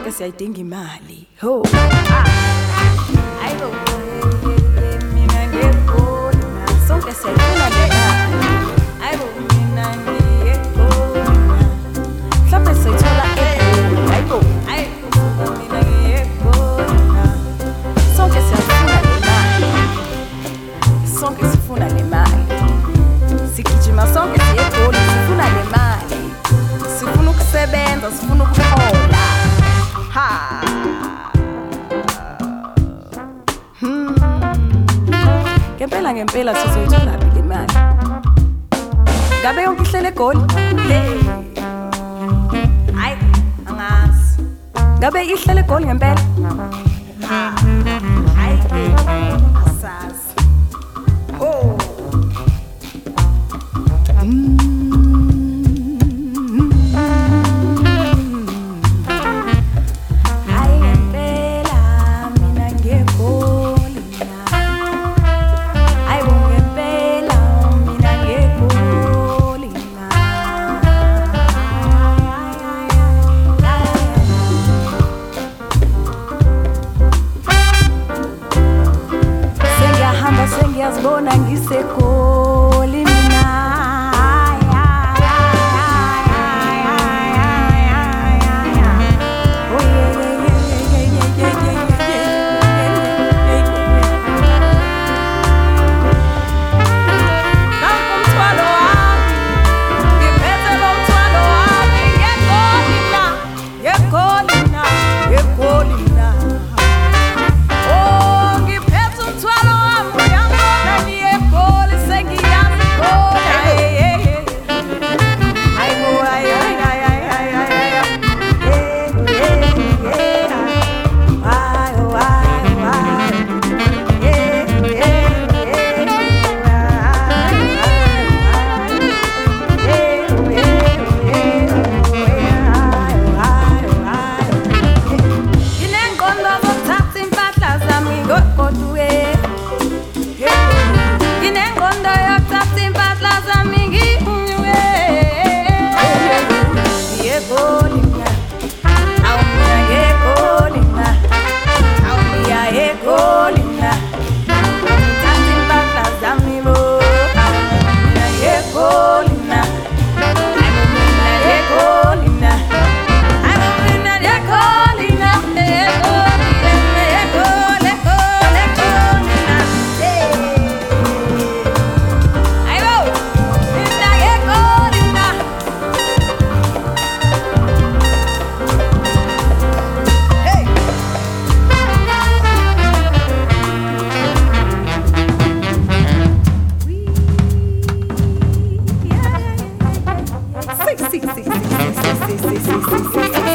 sonke siyayidinga imali. Ho. Ayibo. Mina ngegoli na sonke siyayidinga le mali. Ayibo mina ngegoli na. Mhlawumbe siyithola egoli. Ayibo. Mina ngegoli na. Sonke siyafuna le mali. Sonke sifuna le mali. Sigijima sonke siye egoli sifuna le mali. Sifuna ukusebenza, sifuna ukuhola. Ha. Ngempela sizoyithola phi le mali? Ngabe yonke ihlele egoli? Hey. Hayi, angazi. Ngabe ihlele egoli ngempela? Ha. Hayi, asazi. Oh. Ngiyazibona ngisegoli mina. Sí.